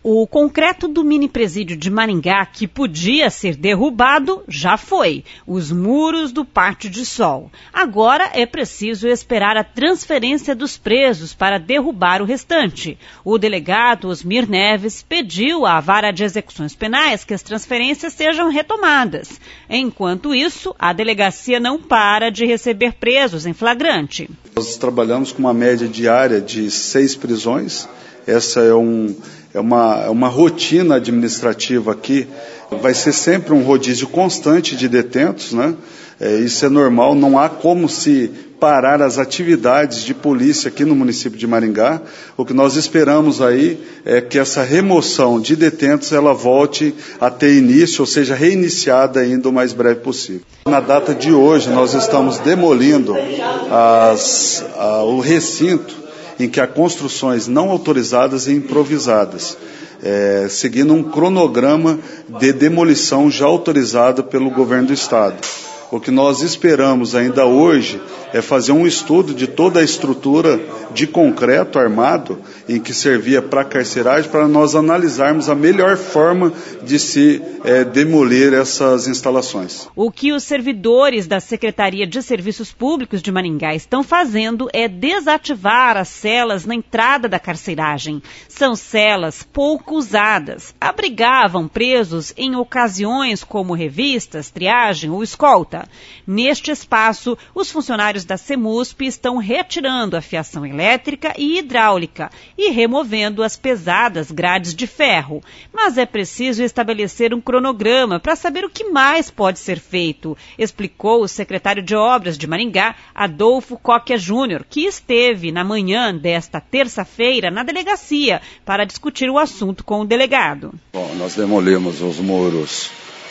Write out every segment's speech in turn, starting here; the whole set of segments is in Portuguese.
O concreto do mini-presídio de Maringá, que podia ser derrubado, já foi. Os muros do Pátio de Sol. Agora é preciso esperar a transferência dos presos para derrubar o restante. O delegado Osmir Neves pediu à Vara de Execuções Penais que as transferências sejam retomadas. Enquanto isso, a delegacia não para de receber presos em flagrante. Nós trabalhamos com uma média diária de 6 prisões. Essa é uma rotina administrativa aqui. Vai ser sempre um rodízio constante de detentos, né? Isso é normal, não há como se parar as atividades de polícia aqui no município de Maringá. O que nós esperamos aí é que essa remoção de detentos ela volte a ter início, ou seja, reiniciada ainda o mais breve possível. Na data de hoje, nós estamos demolindo o recinto em que há construções não autorizadas e improvisadas, seguindo um cronograma de demolição já autorizado pelo governo do Estado. O que nós esperamos ainda hoje é fazer um estudo de toda a estrutura de concreto armado em que servia para a carceragem, para nós analisarmos a melhor forma de se demolir essas instalações. O que os servidores da Secretaria de Serviços Públicos de Maringá estão fazendo é desativar as celas na entrada da carceragem. São celas pouco usadas. Abrigavam presos em ocasiões como revistas, triagem ou escolta. Neste espaço, os funcionários da CEMUSP estão retirando a fiação elétrica e hidráulica e removendo as pesadas grades de ferro. Mas é preciso estabelecer um cronograma para saber o que mais pode ser feito, explicou o secretário de Obras de Maringá, Adolfo Coquia Júnior, que esteve na manhã desta terça-feira na delegacia para discutir o assunto com o delegado. Bom, nós demolimos os muros,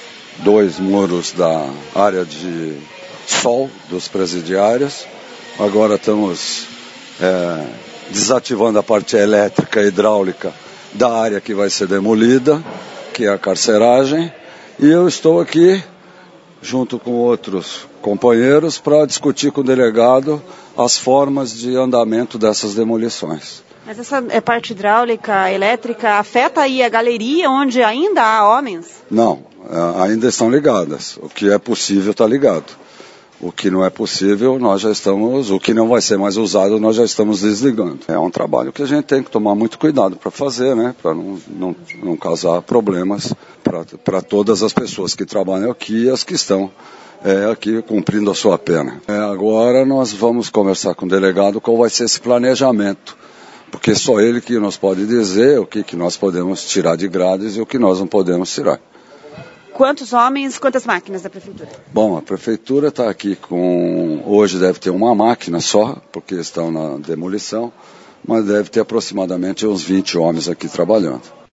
2 muros da área de sol dos presidiários. Agora estamos desativando a parte elétrica e hidráulica da área que vai ser demolida, que é a carceragem. E eu estou aqui, junto com outros companheiros, para discutir com o delegado as formas de andamento dessas demolições. Mas essa parte hidráulica, elétrica, afeta aí a galeria onde ainda há homens? Não, ainda estão ligadas. O que é possível está ligado. O que não é possível, nós já estamos, o que não vai ser mais usado, nós já estamos desligando. É um trabalho que a gente tem que tomar muito cuidado para fazer, né? Para não causar problemas para todas as pessoas que trabalham aqui e as que estão aqui cumprindo a sua pena. Agora nós vamos conversar com o delegado qual vai ser esse planejamento, porque só ele que nos pode dizer o que nós podemos tirar de grades e o que nós não podemos tirar. Quantos homens, quantas máquinas da prefeitura? Bom, a prefeitura está aqui hoje deve ter uma máquina só, porque estão na demolição, mas deve ter aproximadamente uns 20 homens aqui trabalhando.